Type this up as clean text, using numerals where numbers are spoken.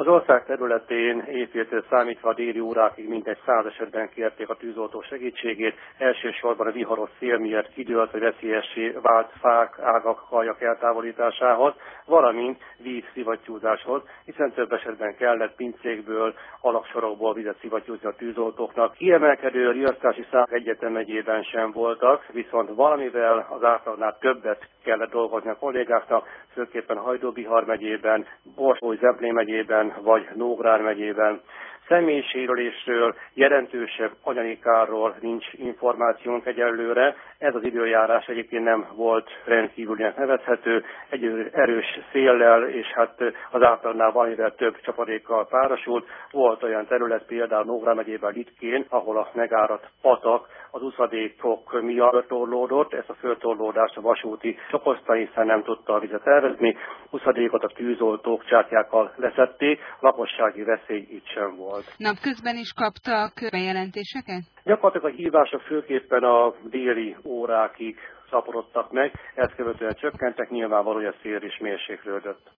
Az ország területén éjféltől számítva a déli órákig mintegy 100 esetben kérték a tűzoltó segítségét, elsősorban a viharos szél miatt kidőlt vagy veszélyessé vált fák, ágak, kajak eltávolításához, valamint vízszivattyúzáshoz, hiszen több esetben kellett pincékből, alagsorokból vizet szivattyúzni a tűzoltóknak. Kiemelkedő riasztási számok Egyetem megyében sem voltak, viszont valamivel az átlagnál többet kellett dolgozni a kollégáknak, főképpen Hajdú-Bihar megyében, Borsod-Zemplén megyében vagy Nógrád megyében. Személyiségről, jelentősebb anyagi kárról nincs információnk egyelőre. Ez az időjárás egyébként nem volt rendkívülinek nevezhető, egy erős széllel és az átlagnál valamivel több csapadékkal párosult. Volt olyan terület, például Nógrád megyében Litkén, ahol a megáradt patak az uszadékok miatt torlódott. Ezt a föltorlódást a vasúti okozta, hiszen nem tudta a vizet elvezni. Uszadékot a tűzoltók csákjákkal leszették, lakossági veszély itt sem volt. Napközben is kaptak bejelentéseket? Gyakorlatilag a hívások főképpen a déli órákig szaporodtak meg, ezt követően csökkentek, nyilvánvaló, hogy a szél is mérséklődött.